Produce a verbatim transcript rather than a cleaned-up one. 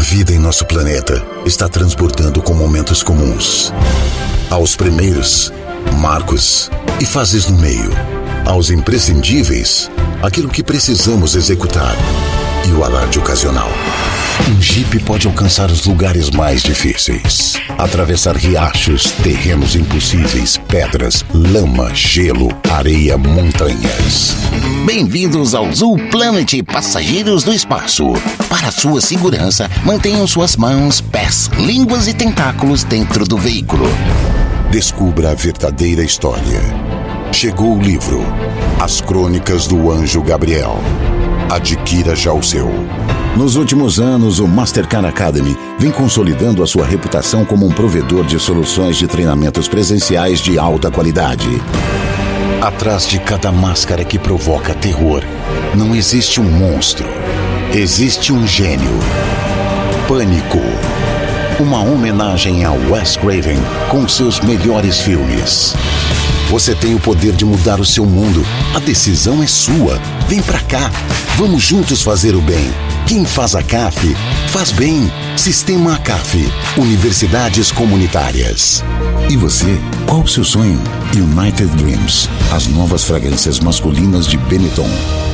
vida em nosso planeta está transbordando com momentos comuns. Aos primeiros, marcos e fases no meio. Aos imprescindíveis, aquilo que precisamos executar. E o alarde ocasional. Um Jeep pode alcançar os lugares mais difíceis. Atravessar riachos, terrenos impossíveis, pedras, lama, gelo, areia, montanhas. Bem-vindos ao Zoo Planet, passageiros do espaço. Para sua segurança, mantenham suas mãos, pés, línguas e tentáculos dentro do veículo. Descubra a verdadeira história. Chegou o livro As Crônicas do Anjo Gabriel. Adquira já o seu. Nos últimos anos, o Mastercard Academy vem consolidando a sua reputação como um provedor de soluções de treinamentos presenciais de alta qualidade. Atrás de cada máscara que provoca terror, não existe um monstro. Existe um gênio. Pânico. Uma homenagem a Wes Craven com seus melhores filmes. Você tem o poder de mudar o seu mundo. A decisão é sua. Vem pra cá. Vamos juntos fazer o bem. Quem faz a C A F, faz bem. Sistema C A F. Universidades Comunitárias. E você? Qual o seu sonho? United Dreams. As novas fragrâncias masculinas de Benetton.